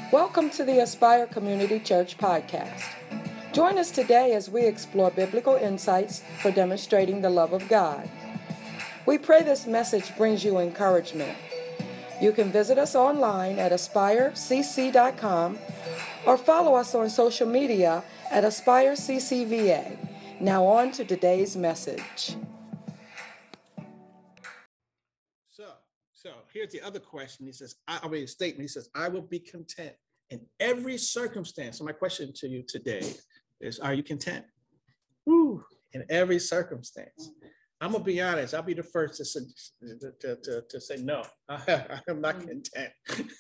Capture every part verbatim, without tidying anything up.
Welcome to the Aspire Community Church podcast. Join us today as we explore biblical insights for demonstrating the love of God. We pray this message brings you encouragement. You can visit us online at aspire c c dot com or follow us on social media at aspire c c v a. Now on to today's message. So, so here's the other question. He says, I, I mean, a statement. He says, I will be content in every circumstance. So my question to you today is, are you content? Woo, in every circumstance. I'm going to be honest. I'll be the first to, say, to, to, to say no. I, I'm not content.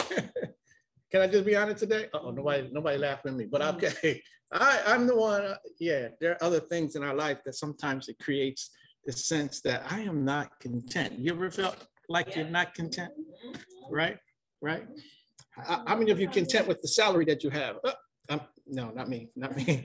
Can I just be honest today? Uh-oh, nobody, nobody laughing at me, but okay. I, I'm the one, uh, yeah, there are other things in our life that sometimes it creates the sense that I am not content. You ever felt like you're not content? Right, right? How, how many of you content with the salary that you have? Uh, um, no, not me, not me.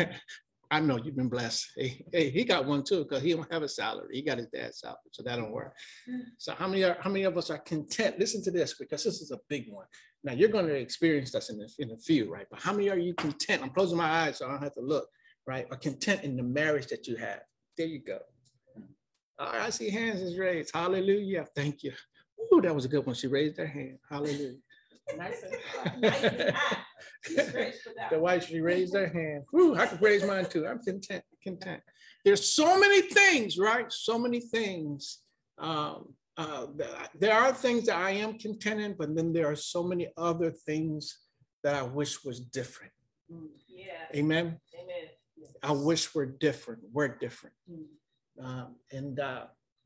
I know you've been blessed. Hey, hey, he got one too, because he don't have a salary. He got his dad's salary, so that don't work. So how many are, how many of us are content? Listen to this, because this is a big one. Now you're going to experience this in a, in a few, right? But how many are you content? I'm closing my eyes so I don't have to look, right? Are content in the marriage that you have? There you go. All right, I see hands is raised. Hallelujah. Thank you. Ooh, that was a good one. She raised her hand. Hallelujah. Nice and, nice and high. The wife, she raised her hand. Ooh, I could raise mine too. I'm content, content. There's so many things, right? So many things. Um, uh, there are things that I am content in, but then there are so many other things that I wish was different. Yeah. Amen. Amen. I wish we're different. We're different. Um, and uh,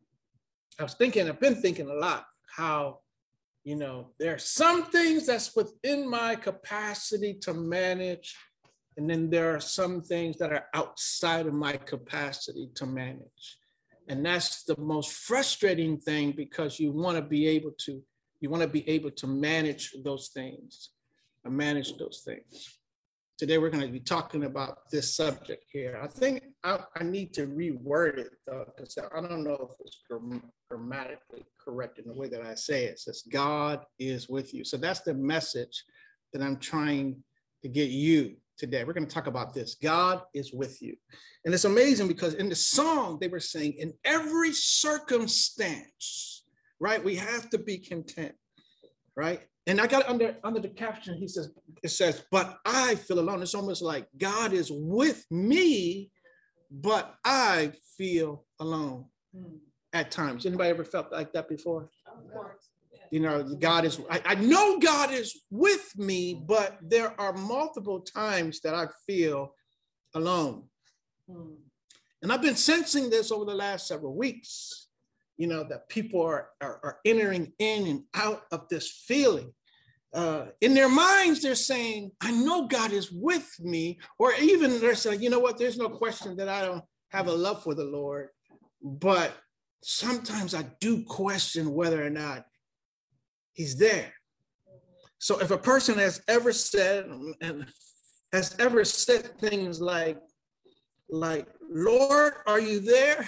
I was thinking, I've been thinking a lot how, you know, there are some things that's within my capacity to manage, and then there are some things that are outside of my capacity to manage. And that's the most frustrating thing, because you want to be able to, you want to be able to manage those things, and manage those things. Today, we're going to be talking about this subject here. I think I, I need to reword it, though, because I don't know if it's grammatically correct in the way that I say it. It says, God is with you. So that's the message that I'm trying to get you today. We're going to talk about this. God is with you. And it's amazing because in the song, they were saying, in every circumstance, right, we have to be content, right? And I got under, under the caption, he says, it says, but I feel alone. It's almost like God is with me, but I feel alone mm. at times. Anybody ever felt like that before? Of course. You know, God is, I, I know God is with me, but there are multiple times that I feel alone. Mm. And I've been sensing this over the last several weeks. You know, that people are, are, are entering in and out of this feeling. Uh, in their minds, they're saying, I know God is with me. Or even they're saying, you know what, there's no question that I don't have a love for the Lord. But sometimes I do question whether or not he's there. So if a person has ever said, and has ever said things like, like, Lord, are you there?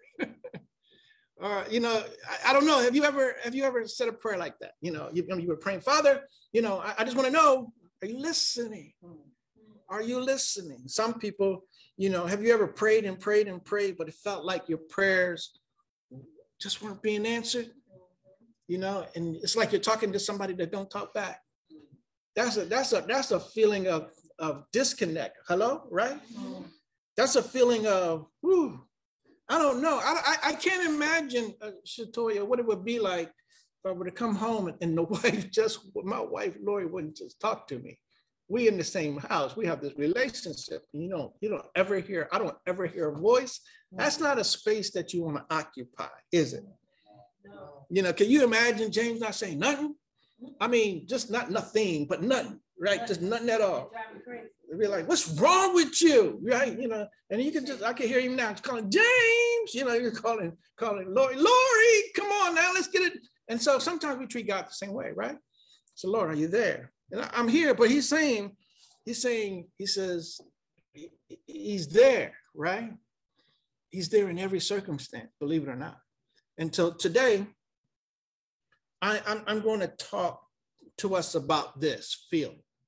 Or, you know, I, I don't know. Have you ever have you ever said a prayer like that? You know, you, you were praying, Father, you know, I, I just want to know, are you listening? Are you listening? Some people, you know, have you ever prayed and prayed and prayed, but it felt like your prayers just weren't being answered? You know, and it's like you're talking to somebody that don't talk back. That's a that's a that's a feeling of, of disconnect. Hello, right? That's a feeling of, whew, I don't know. I, I, I can't imagine, uh, Shatoya, what it would be like if I were to come home and, and the wife just, my wife, Lori, wouldn't just talk to me. We in the same house. We have this relationship. You don't, you don't ever hear, I don't ever hear a voice. That's not a space that you want to occupy, is it? No. You know, can you imagine James not saying nothing? I mean, just not nothing, but nothing, right? Nothing. Just nothing at all. They'd be like, what's wrong with you? Right? You know, and you can just, I can hear him now. He's calling James, you know, you're calling, calling Lori, Lori, come on now, let's get it. And so sometimes we treat God the same way, right? So Lord, are you there? And I'm here, but he's saying, he's saying, he says, he's there, right? He's there in every circumstance, believe it or not. And so today, I, I'm, I'm going to talk to us about this feeling,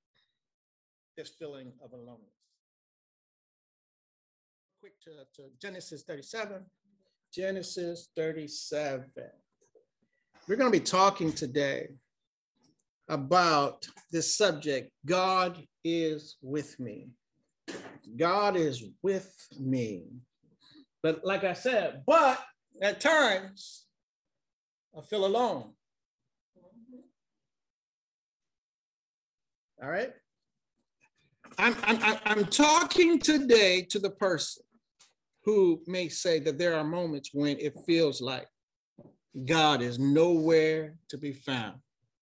this feeling of aloneness. Quick to, to Genesis thirty-seven. Genesis thirty-seven. We're going to be talking today about this subject. God is with me. God is with me. But like I said, but at times I feel alone. All right. I'm, I'm, I'm talking today to the person who may say that there are moments when it feels like God is nowhere to be found.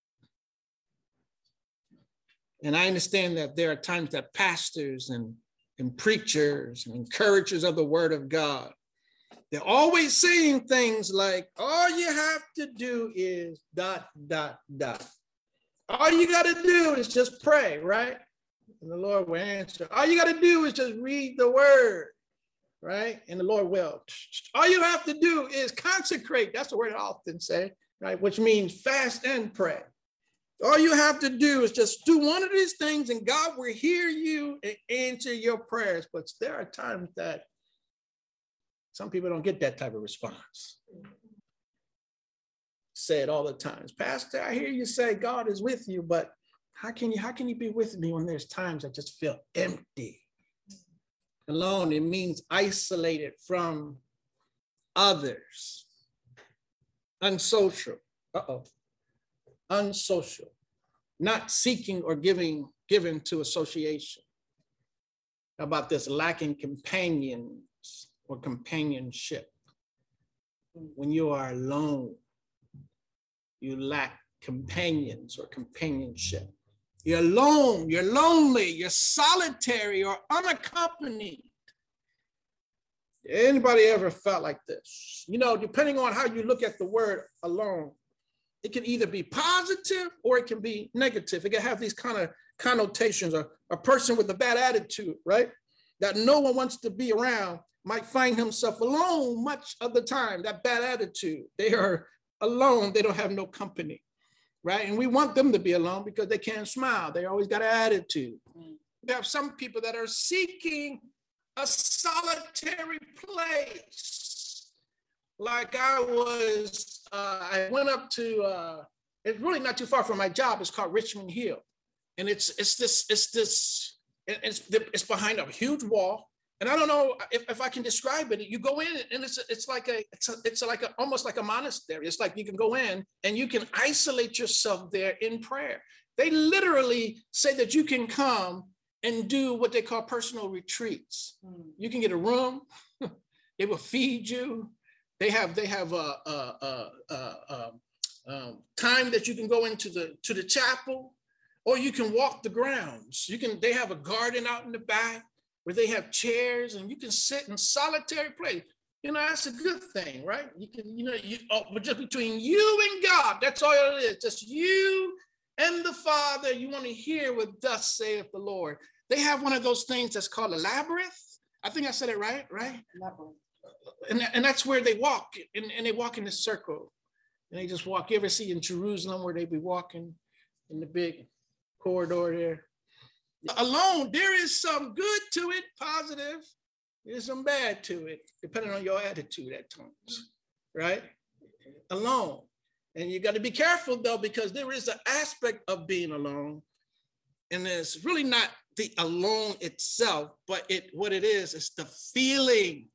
And I understand that there are times that pastors and, and preachers and encouragers of the word of God, they're always saying things like, all you have to do is dot, dot, dot. All you got to do is just pray, right? And the Lord will answer. All you got to do is just read the word, right? And the Lord will. All you have to do is consecrate. That's the word I often say, right? Which means fast and pray. All you have to do is just do one of these things and God will hear you and answer your prayers. But there are times that some people don't get that type of response. Say it all the times. Pastor, I hear you say God is with you, but how can you, how can you be with me when there's times I just feel empty? Alone, it means isolated from others. Unsocial. Uh-oh. Unsocial. Not seeking or giving, given to association. How about this? Lacking companions or companionship. When you are alone, you lack companions or companionship. You're alone, you're lonely, you're solitary or unaccompanied. Anybody ever felt like this? You know, depending on how you look at the word alone, it can either be positive or it can be negative. It can have these kind of connotations. A, a person with a bad attitude, right? That no one wants to be around might find himself alone much of the time. That bad attitude. They are alone. They don't have no company. Right? And we want them to be alone because they can't smile. They always got an attitude. Mm. We have some people that are seeking a solitary place. Like I was, uh, I went up to, uh, it's really not too far from my job. It's called Richmond Hill. And it's it's this, it's this, it's, it's behind a huge wall. And I don't know if, if I can describe it. You go in and it's it's like a it's a, it's like a, almost like a monastery. It's like you can go in and you can isolate yourself there in prayer. They literally say that you can come and do what they call personal retreats. Mm. You can get a room. They will feed you. They have they have a, a, a, a, a um, time that you can go into the to the chapel, or you can walk the grounds. You can. They have a garden out in the back where they have chairs and you can sit in solitary place. You know, that's a good thing, right? You can, you know, you oh, but just between you and God, that's all it is. Just you and the Father. You want to hear what thus saith the Lord. They have one of those things that's called a labyrinth. I think I said it right, right? Labyrinth. And, and that's where they walk, and, and they walk in a circle. And they just walk. You ever see in Jerusalem where they be walking in the big corridor there? Alone, there is some good to it, positive. There's some bad to it, depending on your attitude at times, right? Alone. And you got to be careful, though, because there is an aspect of being alone. And it's really not the alone itself, but it what it is, is the feeling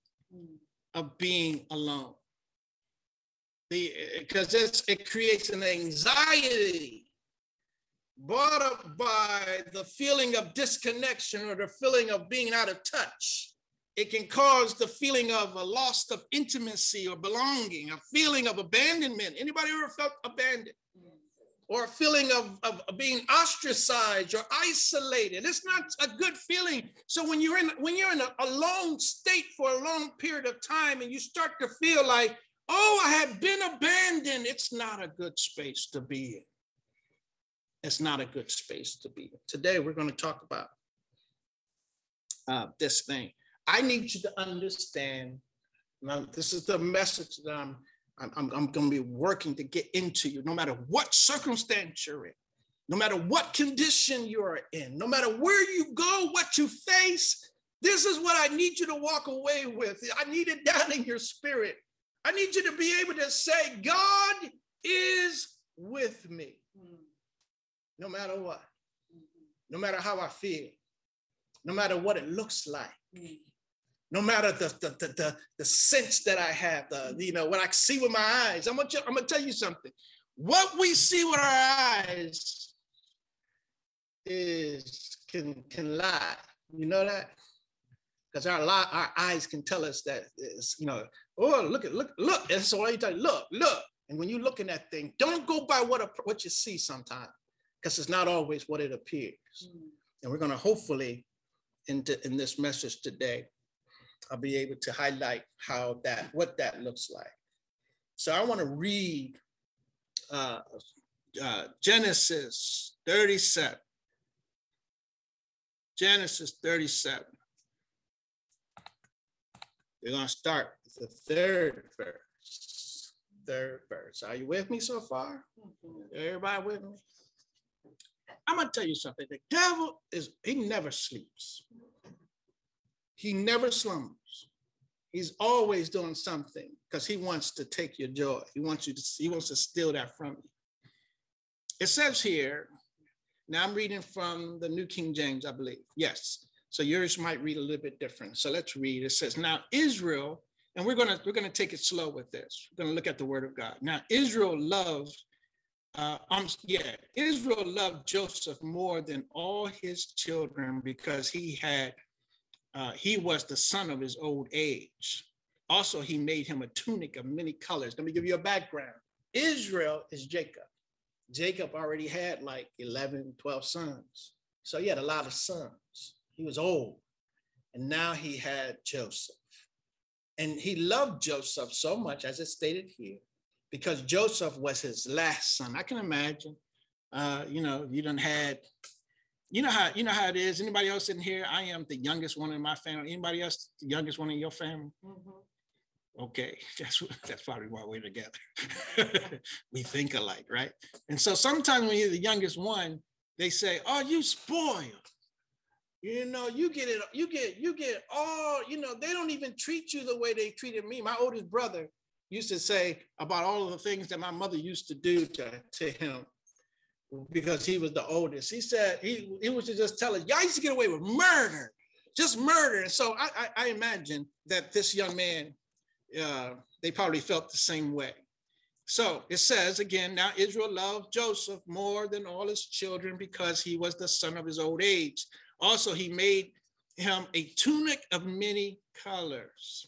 of being alone. The because it's it creates an anxiety brought up by the feeling of disconnection or the feeling of being out of touch. It can cause the feeling of a loss of intimacy or belonging, a feeling of abandonment. Anybody ever felt abandoned? Or a feeling of, of, of being ostracized or isolated. It's not a good feeling. So when you're in when you're in a, a long state for a long period of time and you start to feel like, oh, I have been abandoned, it's not a good space to be in. It's not a good space to be in. Today, we're going to talk about uh, this thing. I need you to understand, now, this is the message that I'm, I'm, I'm going to be working to get into you, no matter what circumstance you're in. no matter what condition you're in, no matter where you go, what you face, this is what I need you to walk away with. I need it down in your spirit. I need you to be able to say, God is with me, no matter what, no matter how I feel, no matter what it looks like, no matter the, the, the, the, the sense that I have, the, you know, what I see with my eyes. I'm gonna, I'm gonna tell you something. What we see with our eyes is can can lie. You know that? Because our our eyes can tell us that it's, you know, oh, look at look look. And so all you tell you, look look. And when you look in that thing, don't go by what a, what you see sometimes, because it's not always what it appears. Mm. And we're going to hopefully in, in this message today, I'll be able to highlight how that what that looks like. So I want to read uh, uh, Genesis thirty-seven. Genesis thirty-seven. We're going to start with the third verse. Third verse. Are you with me so far? Mm-hmm. Everybody with me? I'm going to tell you something. The devil is, he never sleeps. He never slumbers. He's always doing something because he wants to take your joy. He wants you to, he wants to steal that from you. It says here, now I'm reading from the New King James, I believe. Yes. So yours might read a little bit different. So let's read. It says, now Israel, and we're going to we're going to take it slow with this. We're going to look at the word of God. Now Israel loved, uh, um, yeah, Israel loved Joseph more than all his children because he had, uh, he was the son of his old age. Also, he made him a tunic of many colors. Let me give you a background. Israel is Jacob. Jacob already had like eleven, twelve sons. So he had a lot of sons. He was old. And now he had Joseph. And he loved Joseph so much, as it's stated here, because Joseph was his last son. I can imagine, uh, you know, you done had, you know how, you know how it is. Anybody else in here? I am the youngest one in my family. Anybody else the youngest one in your family? Mm-hmm. Okay, that's that's probably why we're together. We think alike, right? And so sometimes when you're the youngest one, they say, "Oh, you spoiled. You know, you get it. You get you get all. You know, they don't even treat you the way they treated me." My oldest brother used to say about all of the things that my mother used to do to, to him because he was the oldest. He said he he was to just tell us, "Y'all used to get away with murder, just murder." And so I I, I imagine that this young man. Uh, they probably felt the same way. So it says again, now Israel loved Joseph more than all his children because he was the son of his old age. Also, he made him a tunic of many colors.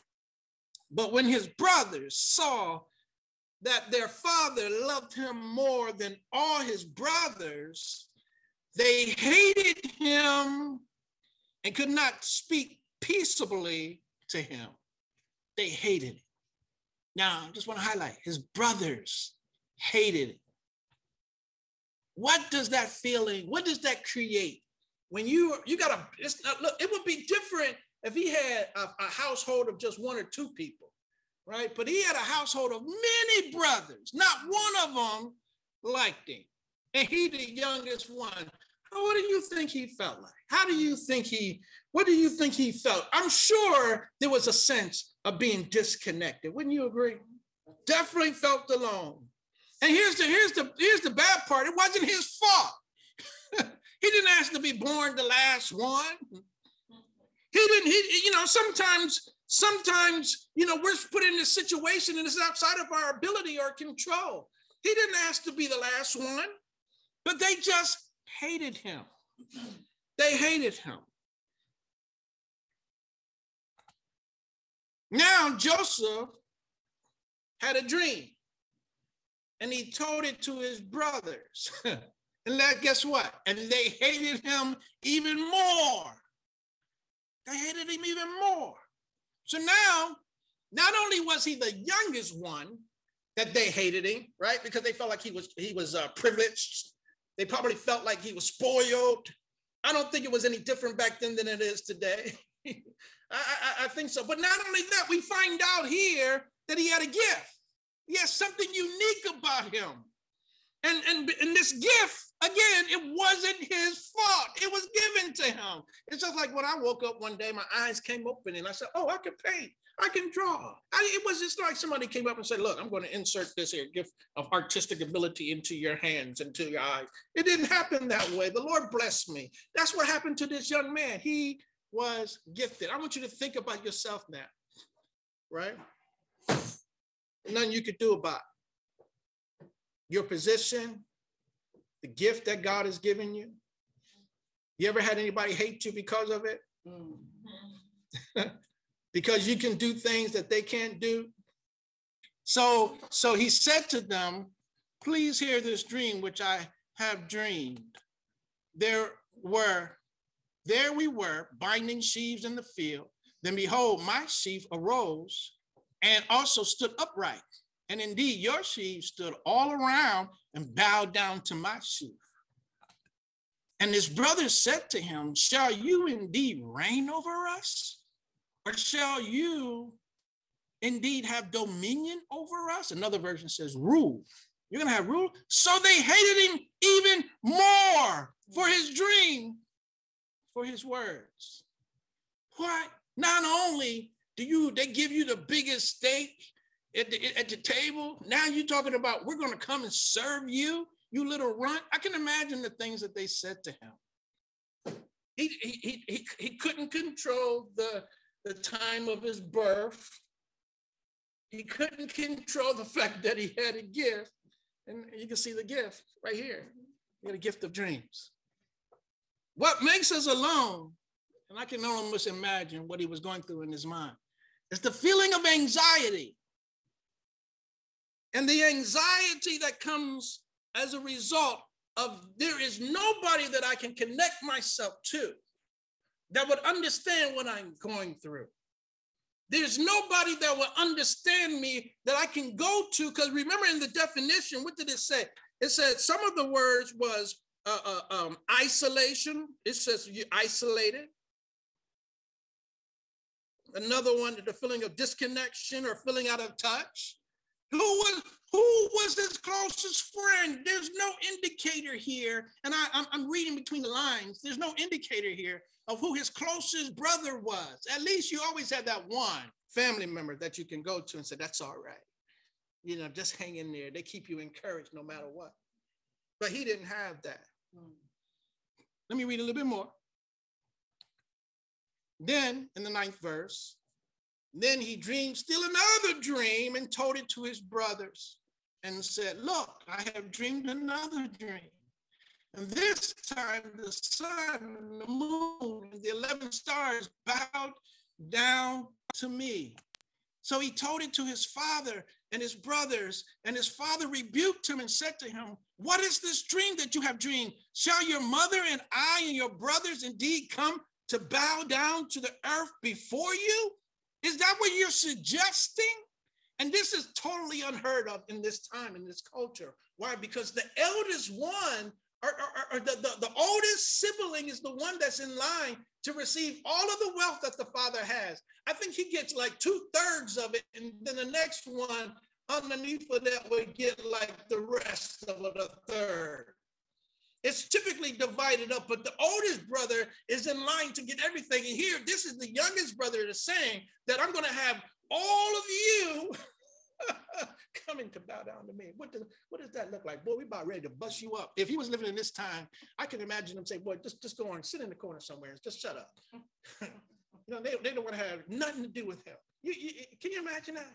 But when his brothers saw that their father loved him more than all his brothers, they hated him and could not speak peaceably to him. They hated it. Now, I just want to highlight, his brothers hated it. What does that feeling, what does that create? When you, you got to, it's not, look, it would be different if he had a, a household of just one or two people, right? But he had a household of many brothers. Not one of them liked him. And he the youngest one. What do you think he felt like? How do you think he, what do you think he felt? I'm sure there was a sense of being disconnected. Wouldn't you agree? Definitely felt alone. And here's the, here's the, here's the bad part. It wasn't his fault. He didn't ask to be born the last one. He didn't, he, you know, sometimes, sometimes, you know, we're put in this situation and it's outside of our ability or control. He didn't ask to be the last one, but they just hated him. They hated him. Now Joseph had a dream and he told it to his brothers. And that, guess what? And they hated him even more. They hated him even more. So now, not only was he the youngest one that they hated him, right? Because they felt like he was, he was uh, privileged. They probably felt like he was spoiled. I don't think it was any different back then than it is today. I, I, I think so. But not only that, we find out here that he had a gift. He has something unique about him. And, and, and this gift, again, it wasn't his fault. It was given to him. It's just like when I woke up one day, my eyes came open and I said, oh, I can paint. I can draw. I, it was just like somebody came up and said, look, I'm going to insert this here gift of artistic ability into your hands, into your eyes. It didn't happen that way. The Lord blessed me. That's what happened to this young man. He was gifted. I want you to think about yourself now, right? Nothing you could do about it. Your position, the gift that God has given you. You ever had anybody hate you because of it? Mm-hmm. Because you can do things that they can't do. So, so he said to them, please hear this dream which I have dreamed. There were, there we were, binding sheaves in the field. Then behold, my sheaf arose and also stood upright. And indeed, your sheaves stood all around and bowed down to my sheaf. And his brothers said to him, shall you indeed reign over us? Or shall you indeed have dominion over us? Another version says rule. You're going to have rule. So they hated him even more for his dream, for his words. What? Not only do you, they give you the biggest steak at the, at the table. Now you're talking about, we're going to come and serve you, you little runt. I can imagine the things that they said to him. He, he, he, he couldn't control the, the time of his birth. He couldn't control the fact that he had a gift. And you can see the gift right here. He had a gift of dreams. What makes us alone, and I can almost imagine what he was going through in his mind, is the feeling of anxiety. And the anxiety that comes as a result of there is nobody that I can connect myself to that would understand what I'm going through. There's nobody that will understand me that I can go to, because remember in the definition, what did it say? It said some of the words was uh, uh, um, isolation. It says you isolated. Another one, the feeling of disconnection or feeling out of touch. Who was, who was his closest friend? There's no indicator here. And I, I'm, I'm reading between the lines. There's no indicator here of who his closest brother was. At least you always have that one family member that you can go to and say, that's all right. You know, just hang in there. They keep you encouraged no matter what. But he didn't have that. Let me read a little bit more. Then in the ninth verse, then he dreamed still another dream and told it to his brothers and said, look, I have dreamed another dream. And this time the sun and the moon and the eleven stars bowed down to me. So he told it to his father and his brothers, and his father rebuked him and said to him, what is this dream that you have dreamed? Shall your mother and I and your brothers indeed come to bow down to the earth before you? Is that what you're suggesting? And this is totally unheard of in this time, in this culture. Why? Because the eldest one, or, or, or the, the, the oldest sibling is the one that's in line to receive all of the wealth that the father has. I think he gets like two thirds of it. And then the next one underneath of that would get like the rest of it, a third. It's typically divided up, but the oldest brother is in line to get everything. And here, this is the youngest brother that's saying that I'm going to have all of you coming to bow down to me. What, does, what does that look like? Boy, we about ready to bust you up. If he was living in this time, I can imagine him say, boy, just, just go on, sit in the corner somewhere. Just shut up. You know, they, they don't want to have nothing to do with him. You, you, can you imagine that?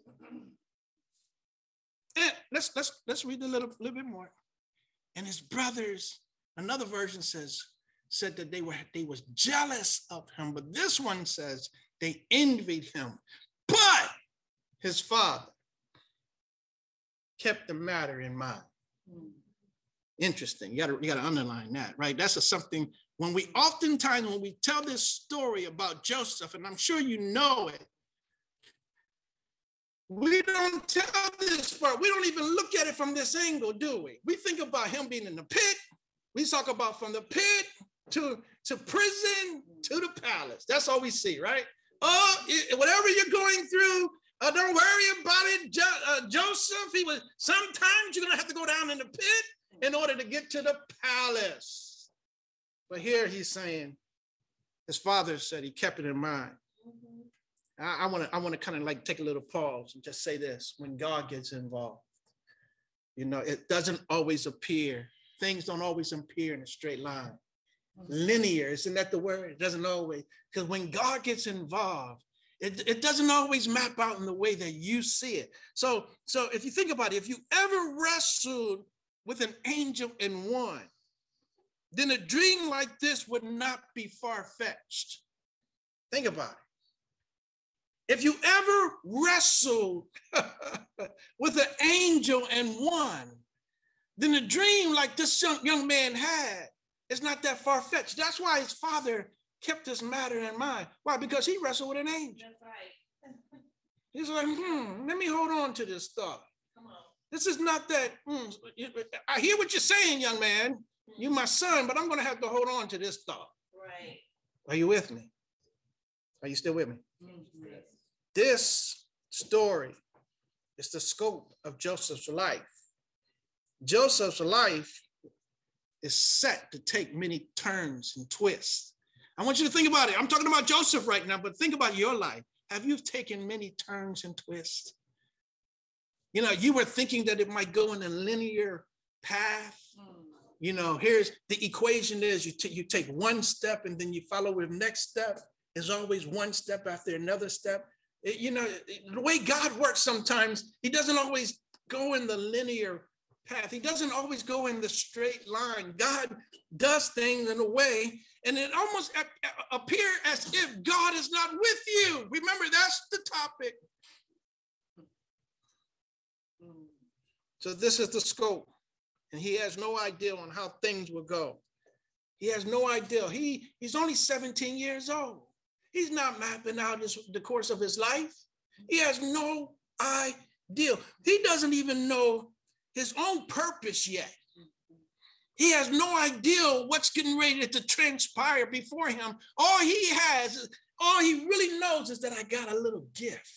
And let's, let's, let's read a little, little bit more. And his brothers, another version says, said that they were they was jealous of him, but this one says they envied him. But his father kept the matter in mind. Interesting. You gotta, you gotta underline that, right? That's a something when we oftentimes when we tell this story about Joseph, and I'm sure you know it, we don't tell this part. We don't even look at it from this angle, do we? We think about him being in the pit. We talk about from the pit to, to prison to the palace. That's all we see, right? Oh, it, whatever you're going through, Uh, don't worry about it, jo- uh, Joseph. He was, sometimes you're going to have to go down in the pit in order to get to the palace. But here he's saying, his father said he kept it in mind. Mm-hmm. I want to I want to kind of like take a little pause and just say this. When God gets involved, you know, it doesn't always appear. Things don't always appear in a straight line. Mm-hmm. Linear, isn't that the word? It doesn't always. Because when God gets involved, It, it doesn't always map out in the way that you see it. So, so if you think about it, if you ever wrestled with an angel and won, then a dream like this would not be far-fetched. Think about it. If you ever wrestled with an angel and won, then a dream like this young, young man had is not that far-fetched. That's why his father kept this matter in mind. Why? Because he wrestled with an angel. That's right. He's like, hmm, let me hold on to this thought. Come on. This is not that, hmm, I hear what you're saying, young man. Mm-hmm. You're my son, but I'm going to have to hold on to this thought. Right. Are you with me? Are you still with me? Mm-hmm. This story is the scope of Joseph's life. Joseph's life is set to take many turns and twists. I want you to think about it. I'm talking about Joseph right now, but think about your life. Have you taken many turns and twists? You know, you were thinking that it might go in a linear path. You know, here's the equation is you, t- you take one step and then you follow with the next step. There's always one step after another step. It, you know, it, the way God works sometimes, he doesn't always go in the linear path. He doesn't always go in the straight line. God does things in a way, and it almost a- appears as if God is not with you. Remember, that's the topic. So this is the scope, and he has no idea on how things will go. He has no idea. He, he's only seventeen years old. He's not mapping out his, the course of his life. He has no idea. He doesn't even know his own purpose yet. He has no idea what's getting ready to transpire before him. All he has, all he really knows is that I got a little gift.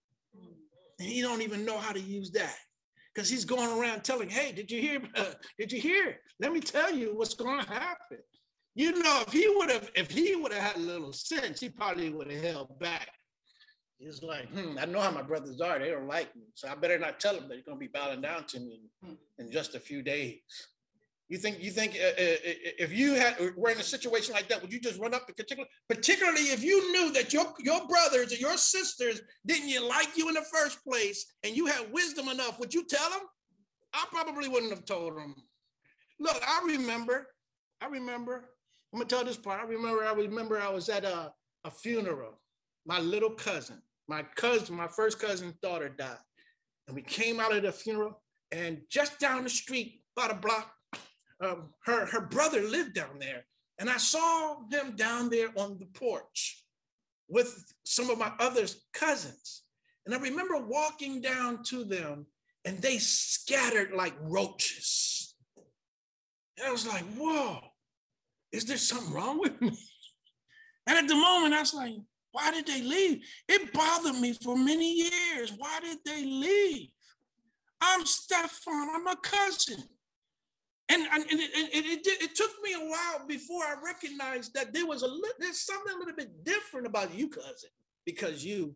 And he don't even know how to use that because he's going around telling, hey, did you hear? Uh, did you hear? Let me tell you what's going to happen. You know, if he would have, if he would have had a little sense, he probably would have held back. He's like, hmm, I know how my brothers are. They don't like me. So I better not tell them that they're going to be bowing down to me in just a few days. You think, you think uh, if you had, were in a situation like that, would you just run up, particularly, particularly if you knew that your, your brothers or your sisters didn't you like you in the first place and you had wisdom enough, would you tell them? I probably wouldn't have told them. Look, I remember, I remember, I'm going to tell this part. I remember, I remember I was at a, a funeral. My little cousin, my cousin, my first cousin's daughter died. And we came out of the funeral and just down the street, about a block, um, her, her brother lived down there. And I saw him down there on the porch with some of my other cousins. And I remember walking down to them and they scattered like roaches. And I was like, whoa, is there something wrong with me? And at the moment I was like, why did they leave? It bothered me for many years. Why did they leave? I'm Stefan, I'm a cousin. And, and, and it, it, it, it took me a while before I recognized that there was a there's something a little bit different about you, cousin, because you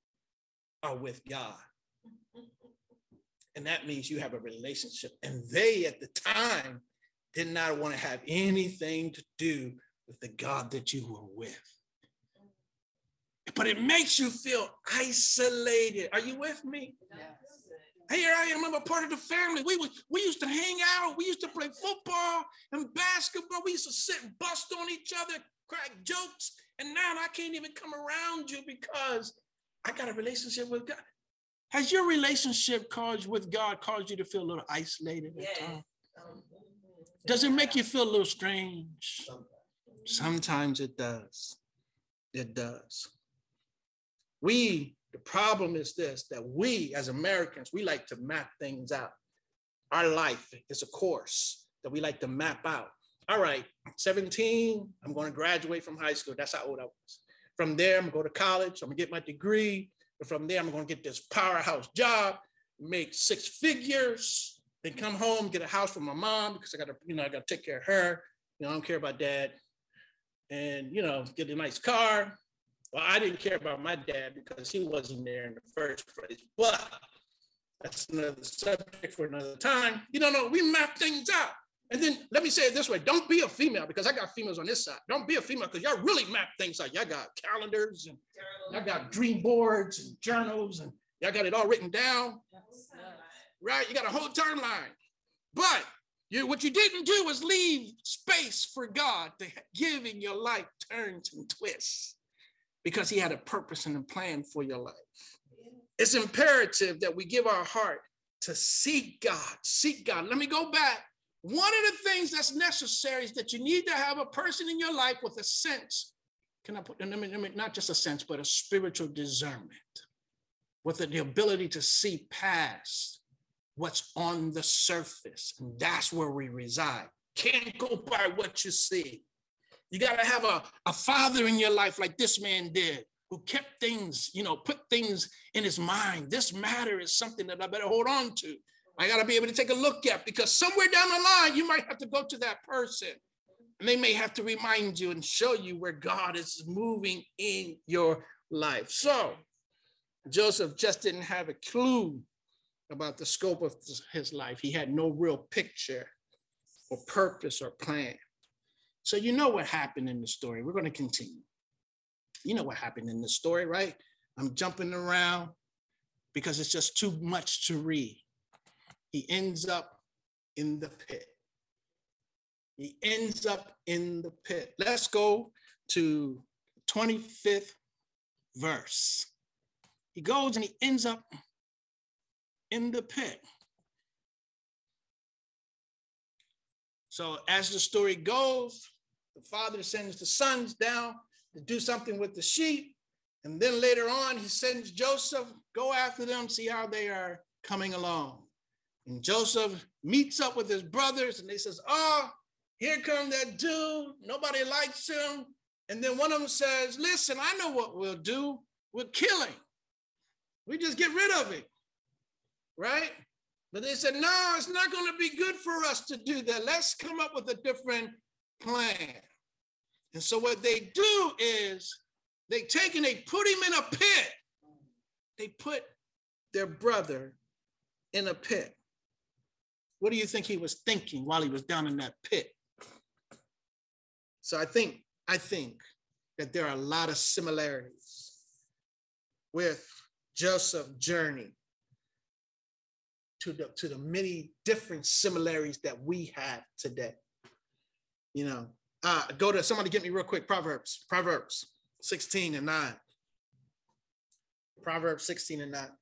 are with God. And that means you have a relationship. And they, at the time, did not want to have anything to do with the God that you were with. But it makes you feel isolated. Are you with me? Yes. Here I am, I'm a part of the family. We, we used to hang out. We used to play football and basketball. We used to sit and bust on each other, crack jokes. And now I can't even come around you because I got a relationship with God. Has your relationship caused with God caused you to feel a little isolated at yes. times? Does it make you feel a little strange? Sometimes it does. It does. We, the problem is this, that we as Americans, we like to map things out. Our life is a course that we like to map out. All right, seventeen, I'm going to graduate from high school. That's how old I was. From there, I'm going to go to college. I'm going to get my degree. But from there, I'm going to get this powerhouse job, make six figures, then come home, get a house for my mom because I got to, you know, I got to take care of her. You know, I don't care about dad. And, you know, get a nice car. Well, I didn't care about my dad because he wasn't there in the first place. But that's another subject for another time. You don't know, we map things out. And then let me say it this way. Don't be a female, because I got females on this side. Don't be a female because y'all really map things out. Y'all got calendars and y'all got dream boards and journals and y'all got it all written down. Right? You got a whole timeline. But you, what you didn't do was leave space for God to give in your life turns and twists, because he had a purpose and a plan for your life. It's imperative that we give our heart to seek God, seek God. Let me go back. One of the things that's necessary is that you need to have a person in your life with a sense, can I put, let me, let me, not just a sense, but a spiritual discernment, with the, the ability to see past what's on the surface. And that's where we reside. Can't go by what you see. You got to have a, a father in your life like this man did, who kept things, you know, put things in his mind. This matter is something that I better hold on to. I got to be able to take a look at, because somewhere down the line, you might have to go to that person and they may have to remind you and show you where God is moving in your life. So Joseph just didn't have a clue about the scope of his life. He had no real picture or purpose or plan. So you know what happened in the story. We're going to continue. You know what happened in the story, right? I'm jumping around because it's just too much to read. He ends up in the pit. He ends up in the pit. Let's go to twenty-fifth verse. He goes and he ends up in the pit. So as the story goes, the father sends the sons down to do something with the sheep. And then later on, he sends Joseph, go after them, see how they are coming along. And Joseph meets up with his brothers and they says, oh, here come that dude. Nobody likes him. And then one of them says, listen, I know what we'll do. We'll kill him. We just get rid of him, right? But they said, no, it's not going to be good for us to do that. Let's come up with a different plan. And so what they do is they take and they put him in a pit. They put their brother in a pit. What do you think he was thinking while he was down in that pit? So I think, I think that there are a lot of similarities with Joseph's journey to the, to the many different similarities that we have today. You know, uh, go to, somebody get me real quick, Proverbs, Proverbs sixteen and nine. Proverbs sixteen and nine.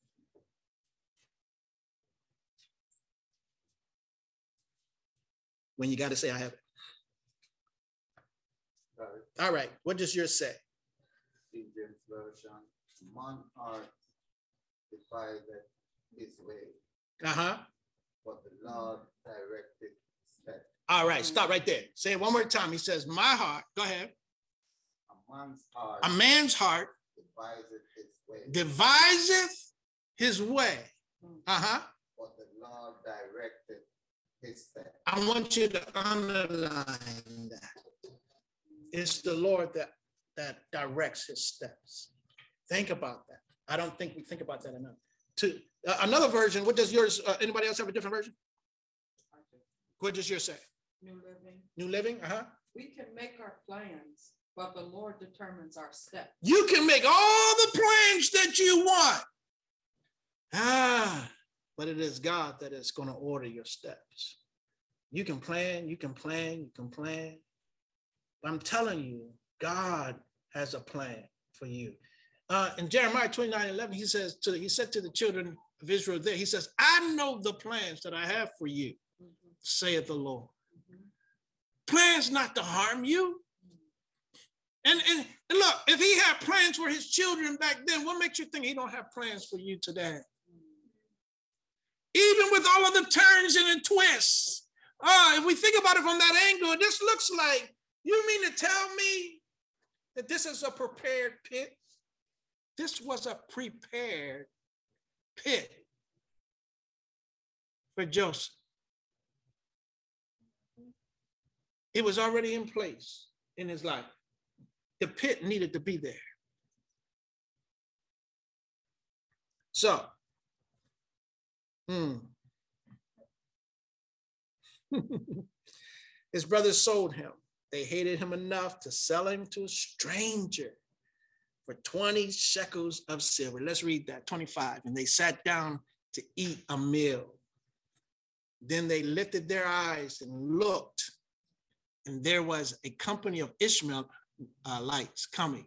When you got to say, I have it. All right. All right. What does yours say? King James Version. Man heart devised his way. Uh-huh. But the Lord directed steps. All right. Stop right there. Say it one more time. He says, my heart. Go ahead. A man's heart. A man's heart. Deviseth his way. Deviseth his way. Uh-huh. But the Lord directed his steps. I want you to underline that. It's the Lord that, that directs his steps. Think about that. I don't think we think about that enough. To uh, another version, what does yours, uh, anybody else have a different version? What does yours say? New Living. New Living, uh-huh. We can make our plans, but the Lord determines our steps. You can make all the plans that you want. Ah, but it is God that is going to order your steps. You can plan, you can plan, you can plan. But I'm telling you, God has a plan for you. Uh, in Jeremiah twenty-nine eleven, he says to he said to the children of Israel there, he says, I know the plans that I have for you, mm-hmm. saith the Lord. Mm-hmm. Plans not to harm you. And, and, and look, if he had plans for his children back then, what makes you think he don't have plans for you today? Even with all of the turns and the twists. Uh, if we think about it from that angle, this looks like, you mean to tell me that this is a prepared pit? This was a prepared pit for Joseph. It was already in place in his life. The pit needed to be there. So, hmm. His brothers sold him. They hated him enough to sell him to a stranger for twenty shekels of silver. Let's read that, twenty-five. And they sat down to eat a meal. Then they lifted their eyes and looked, and there was a company of Ishmaelites coming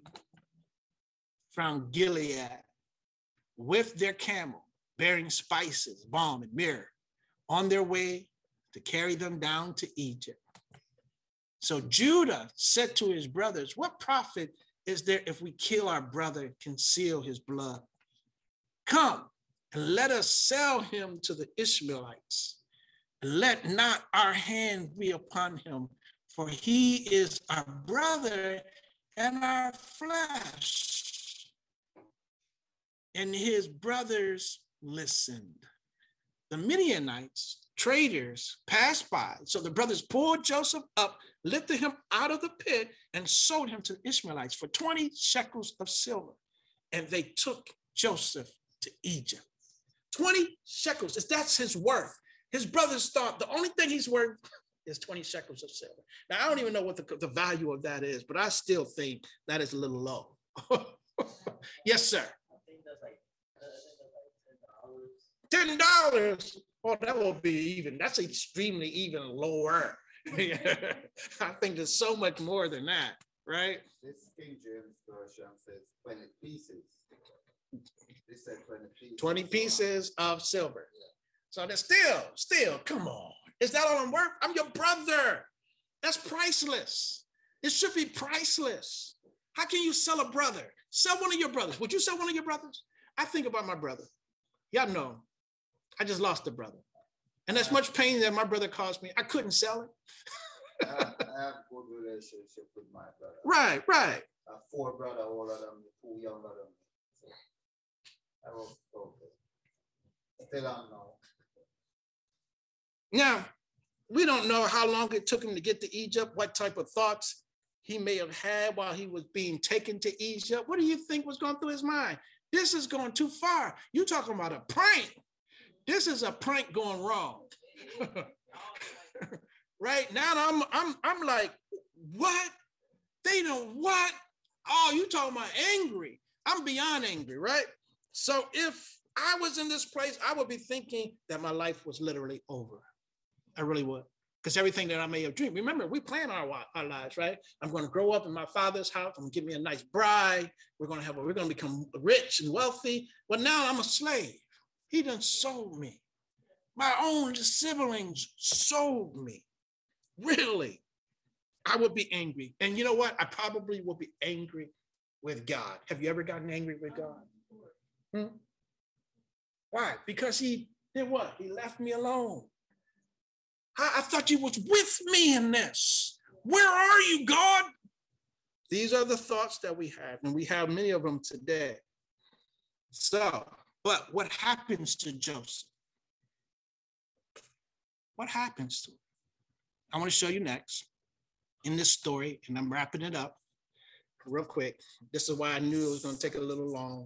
from Gilead with their camel, bearing spices, balm, and myrrh, on their way to carry them down to Egypt. So Judah said to his brothers, what profit is there if we kill our brother, conceal his blood? Come and let us sell him to the Ishmaelites. And let not our hand be upon him, for he is our brother and our flesh. And his brothers listened. The Midianites, traders, passed by. So the brothers pulled Joseph up, lifted him out of the pit, and sold him to the Ishmaelites for twenty shekels of silver. And they took Joseph to Egypt. twenty shekels, that's his worth. His brothers thought the only thing he's worth is twenty shekels of silver. Now, I don't even know what the, the value of that is, but I still think that is a little low. Yes, sir. I think that's like, uh, ten dollars. Well, that will be even. That's extremely even lower. I think there's so much more than that, right? This King James version says twenty pieces. This said twenty pieces. twenty pieces of silver. Yeah. So that's still, still, come on. Is that all I'm worth? I'm your brother. That's priceless. It should be priceless. How can you sell a brother? Sell one of your brothers. Would you sell one of your brothers? I think about my brother. Y'all know, I just lost a brother. And as much pain that my brother caused me, I couldn't sell it. I, have, I have a good relationship with my brother. Right, right. I have four brothers, all of them, two younger than me. So I was okay. Still on now. Now, we don't know how long it took him to get to Egypt, what type of thoughts he may have had while he was being taken to Egypt. What do you think was going through his mind? This is going too far. You're talking about a prank. This is a prank going wrong. Right now, I'm, I'm, I'm like, what? They don't what? Oh, you talking about angry. I'm beyond angry, right? So if I was in this place, I would be thinking that my life was literally over. I really would. Because everything that I may have dreamed, remember, we plan our, our lives, right? I'm going to grow up in my father's house. I'm going to get me a nice bride. We're going to have, a, we're going to become rich and wealthy. But now I'm a slave. He done sold me. My own siblings sold me. Really? I would be angry. And you know what? I probably would be angry with God. Have you ever gotten angry with God? Hmm? Why? Because he did what? He left me alone. I, I thought you was with me in this. Where are you, God? These are the thoughts that we have, and we have many of them today. So, but what happens to Joseph? What happens to him? I want to show you next in this story, and I'm wrapping it up real quick. This is why I knew it was going to take a little long.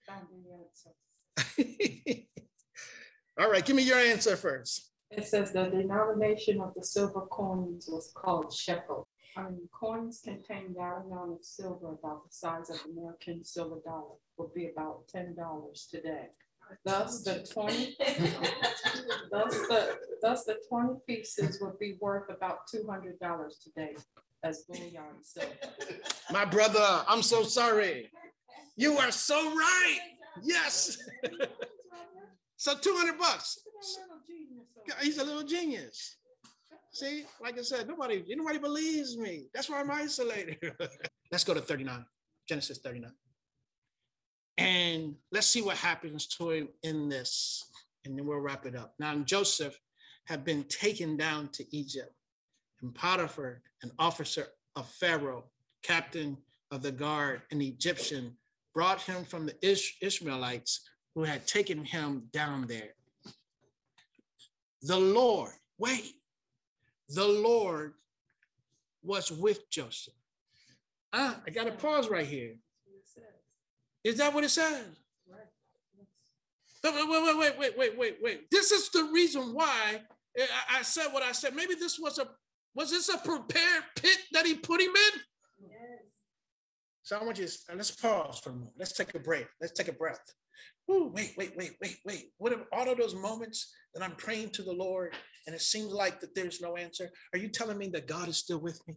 All right, give me your answer first. It says the denomination of the silver coins was called shekel. I mean, coins contain that amount of silver about the size of an American silver dollar would be about ten dollars today. Thus, the twenty, thus the thus the twenty pieces would be worth about two hundred dollars today as bullion silver. My brother, I'm so sorry. You are so right. Yes. So two hundred bucks. He's a little genius. See, like I said, nobody, nobody believes me. That's why I'm isolated. Let's go to thirty-nine, Genesis thirty-nine. And let's see what happens to him in this. And then we'll wrap it up. Now, Joseph had been taken down to Egypt. And Potiphar, an officer of Pharaoh, captain of the guard, an Egyptian, brought him from the Ish- Ishmaelites who had taken him down there. The Lord, wait, the Lord was with Joseph. Ah, I got to pause right here. Is that what it says? Wait, wait, wait, wait, wait, wait, wait, wait. This is the reason why I, I said what I said. Maybe this was a, was this a prepared pit that he put him in? Yes. So I want you to, let's pause for a moment. Let's take a break. Let's take a breath. Ooh, wait, wait, wait, wait, wait. What are all of those moments that I'm praying to the Lord and it seems like that there's no answer? Are you telling me that God is still with me?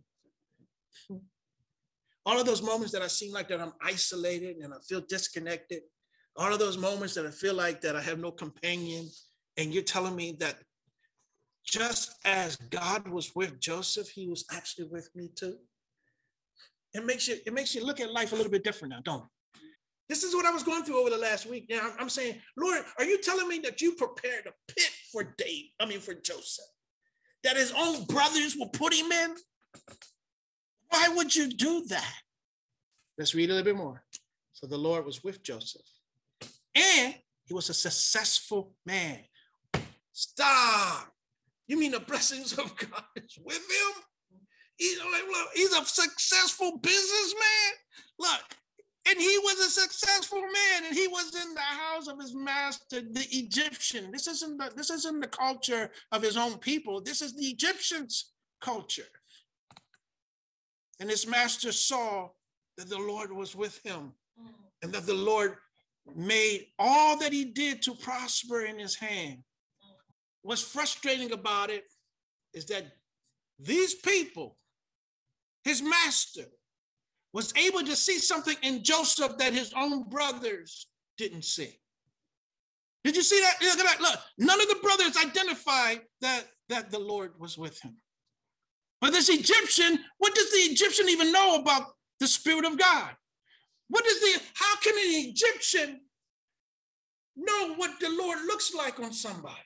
All of those moments that I seem like that I'm isolated and I feel disconnected. All of those moments that I feel like that I have no companion. And you're telling me that just as God was with Joseph, he was actually with me too. It makes you, it makes you look at life a little bit different now, don't it? This is what I was going through over the last week. Now I'm saying, Lord, are you telling me that you prepared a pit for Dave? I mean, for Joseph, that his own brothers will put him in? Why would you do that? Let's read a little bit more. So the Lord was with Joseph, and he was a successful man. Stop. You mean the blessings of God is with him? He's, look, he's a successful businessman. Look. And he was a successful man, and he was in the house of his master, the Egyptian. This isn't the, this isn't the culture of his own people. This is the Egyptians' culture. And his master saw that the Lord was with him, and that the Lord made all that he did to prosper in his hand. What's frustrating about it is that these people, his master, was able to see something in Joseph that his own brothers didn't see. Did you see that? Look at that. Look, none of the brothers identified that, that the Lord was with him. But this Egyptian, what does the Egyptian even know about the Spirit of God? What is the, how can an Egyptian know what the Lord looks like on somebody?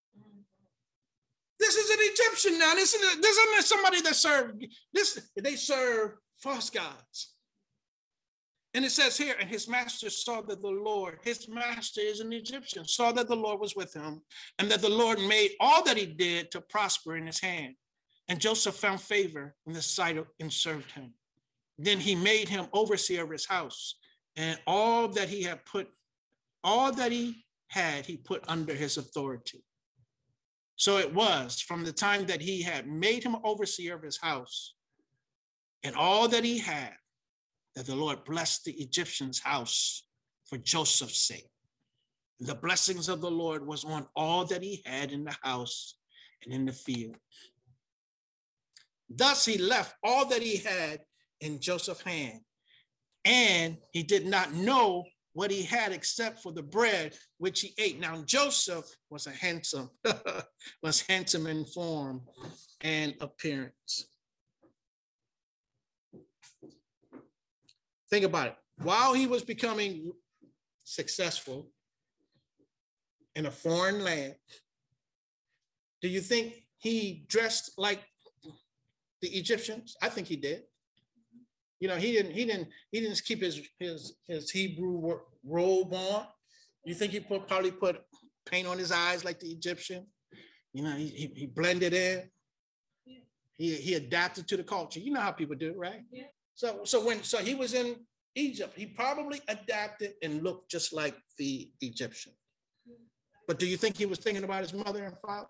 This is an Egyptian now. This isn't, this isn't somebody that served, this, they serve false gods. And it says here, and his master saw that the Lord, his master is an Egyptian, saw that the Lord was with him, and that the Lord made all that he did to prosper in his hand. And Joseph found favor in the sight of, and served him. Then he made him overseer of his house, and all that he had put, all that he had, he put under his authority. So it was from the time that he had made him overseer of his house and all that he had, that the Lord blessed the Egyptian's house for Joseph's sake. And the blessings of the Lord was on all that he had in the house and in the field. Thus he left all that he had in Joseph's hand, and he did not know what he had except for the bread which he ate. Now Joseph was a handsome, was handsome in form and appearance. Think about it. While he was becoming successful in a foreign land, do you think he dressed like the Egyptians? I think he did. You know, he didn't. He didn't. He didn't keep his his his Hebrew robe on. You think he put probably put paint on his eyes like the Egyptian? You know, he he, he blended in. Yeah. He he adapted to the culture. You know how people do, right? Yeah. So so when so he was in Egypt, he probably adapted and looked just like the Egyptian. Yeah. But do you think he was thinking about his mother and father?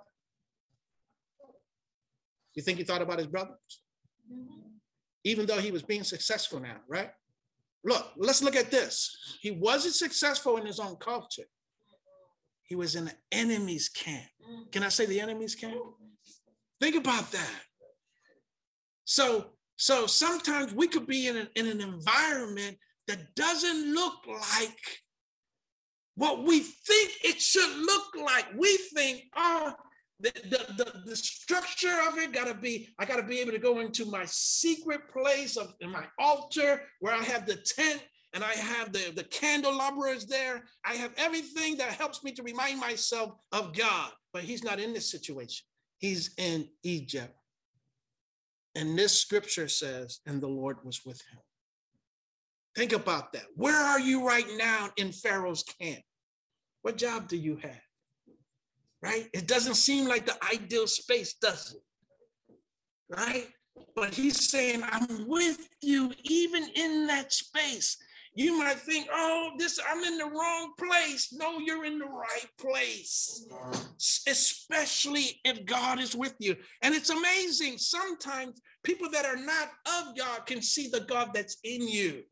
You think he thought about his brothers? Mm-hmm. Even though he was being successful now, right? Look, let's look at this. He wasn't successful in his own culture. He was in the enemy's camp. Can I say the enemy's camp? Think about that. So, so sometimes we could be in, a, in an environment that doesn't look like what we think it should look like. We think, oh, The, the, the, the structure of it gotta be, I gotta be able to go into my secret place of in my altar where I have the tent and I have the, the candelabras there. I have everything that helps me to remind myself of God, but he's not in this situation. He's in Egypt. And this scripture says, and the Lord was with him. Think about that. Where are you right now in Pharaoh's camp? What job do you have? Right? It doesn't seem like the ideal space, does it? Right? But he's saying, I'm with you even in that space. You might think, oh, this, I'm in the wrong place. No, you're in the right place, especially if God is with you. And it's amazing. Sometimes people that are not of God can see the God that's in you.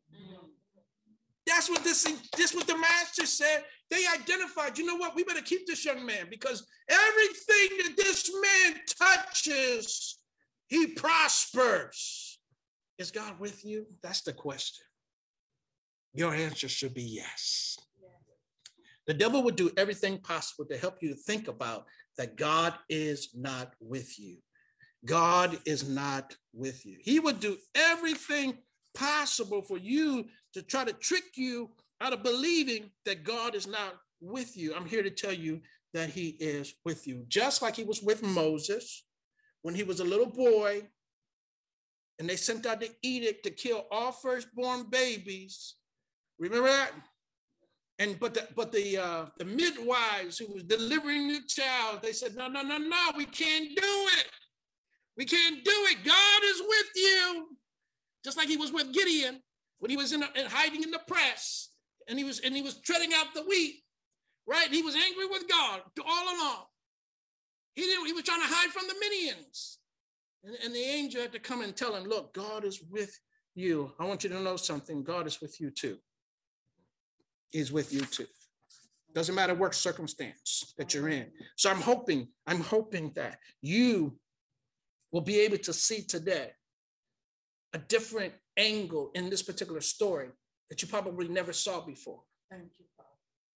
That's what this, this what the master said. They identified, you know what? We better keep this young man because everything that this man touches, he prospers. Is God with you? That's the question. Your answer should be yes. yes. The devil would do everything possible to help you to think about that God is not with you. God is not with you. He would do everything possible for you to try to trick you out of believing that God is not with you. I'm here to tell you that he is with you. Just like he was with Moses when he was a little boy and they sent out the edict to kill all firstborn babies. Remember that? And but the but the uh, the midwives who was delivering the child, they said, no, no, no, no, we can't do it. We can't do it. God is with you. Just like he was with Gideon when he was in, a, in hiding in the press and he was and he was treading out the wheat, right? He was angry with God all along. He didn't. He was trying to hide from the Midians, and, and the angel had to come and tell him, "Look, God is with you. I want you to know something. God is with you too. He's with you too. Doesn't matter what circumstance that you're in. So I'm hoping. I'm hoping that you will be able to see today a different angle in this particular story that you probably never saw before. Thank you, Father.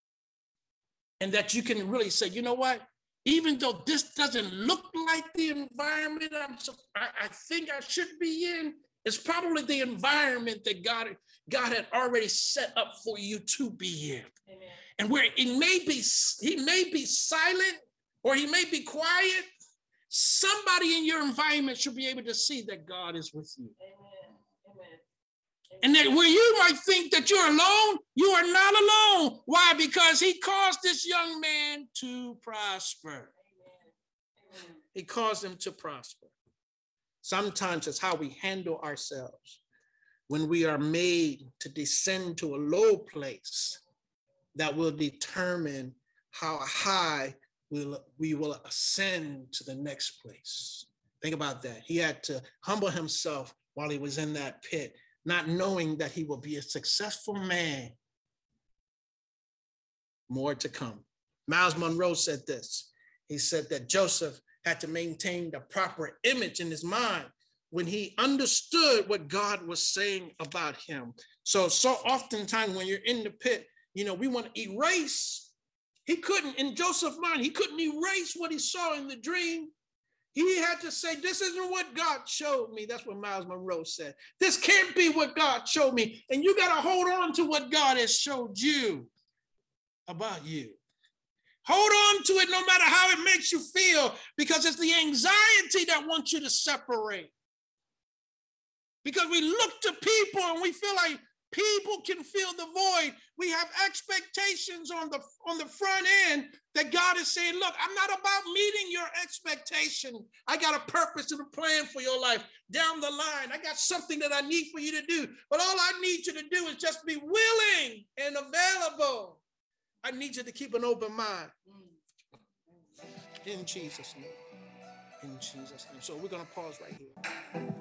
And that you can really say, you know what? Even though this doesn't look like the environment I'm, I, I think I should be in, it's probably the environment that God, God had already set up for you to be in. Amen. And where it may be, he may be silent or he may be quiet, somebody in your environment should be able to see that God is with you. Amen. Amen. And that where you might think that you're alone, you are not alone. Why? Because he caused this young man to prosper. Amen. Amen. He caused him to prosper. Sometimes it's how we handle ourselves when we are made to descend to a low place that will determine how high we'll, we will ascend to the next place. Think about that. He had to humble himself while he was in that pit, not knowing that he will be a successful man. More to come. Miles Monroe said this. He said that Joseph had to maintain the proper image in his mind when he understood what God was saying about him. So, so oftentimes when you're in the pit, you know, we want to erase. He couldn't, in Joseph's mind, he couldn't erase what he saw in the dream. He had to say, this isn't what God showed me. That's what Miles Monroe said. This can't be what God showed me. And you got to hold on to what God has showed you about you. Hold on to it no matter how it makes you feel, because it's the anxiety that wants you to separate. Because we look to people and we feel like people can fill the void. We have expectations on the, on the front end that God is saying, look, I'm not about meeting your expectation. I got a purpose and a plan for your life down the line. I got something that I need for you to do. But all I need you to do is just be willing and available. I need you to keep an open mind. In Jesus' name. In Jesus' name. So we're going to pause right here.